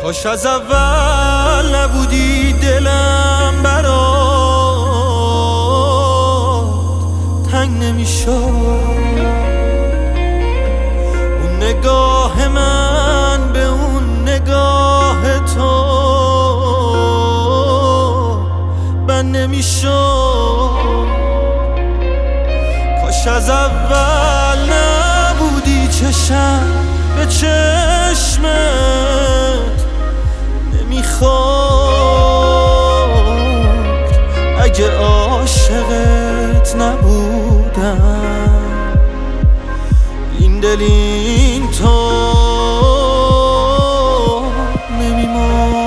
کاش از اول نبودی دلم برات تنگ نمیشد. اون نگاه من به اون نگاه تو بند نمیشد. کاش از اول نبودی چشم به چشمت نمیخواد. اگه عاشقت نبودم این دل این تو نمیمون.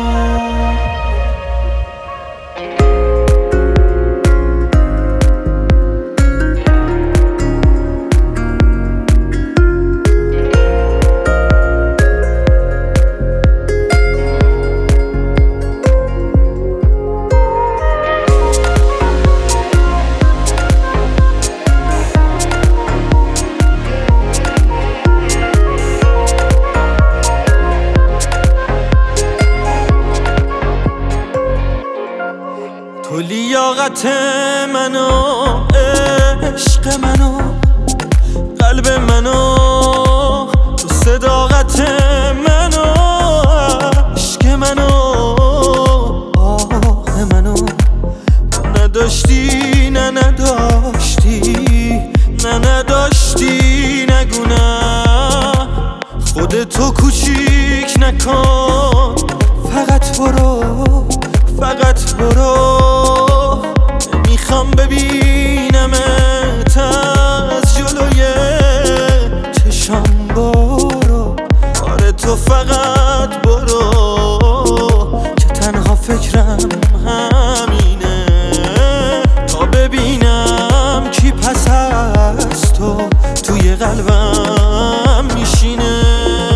تو لیاقت منو، عشق منو، قلب منو، تو صداقت منو، عشق منو، آه منو. تو نداشتی نه نداشتی نه نداشتی نگو نه. خودتو کوچیک نکن، فقط برو فقط برو. نمیخوام ببینمت از جلوی چشام، برو. آره تو فقط برو که تنها فکرم همینه. تا ببینم کی پس از تو توی قلبم میشینه.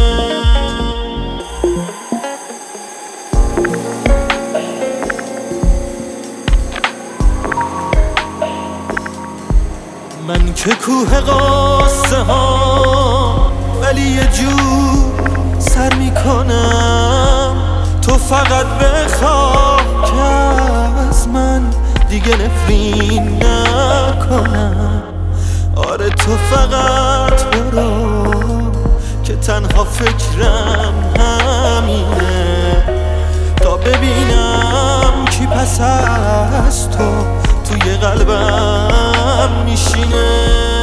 من که کوه قصه ها ولی یه جور سر میکنم. تو فقط بخواه که از من دیگه نفرین نکنم. آره تو فقط برو که تنها فکرم همینه. تا ببینم کی پس از تو توی قلبم میشینه.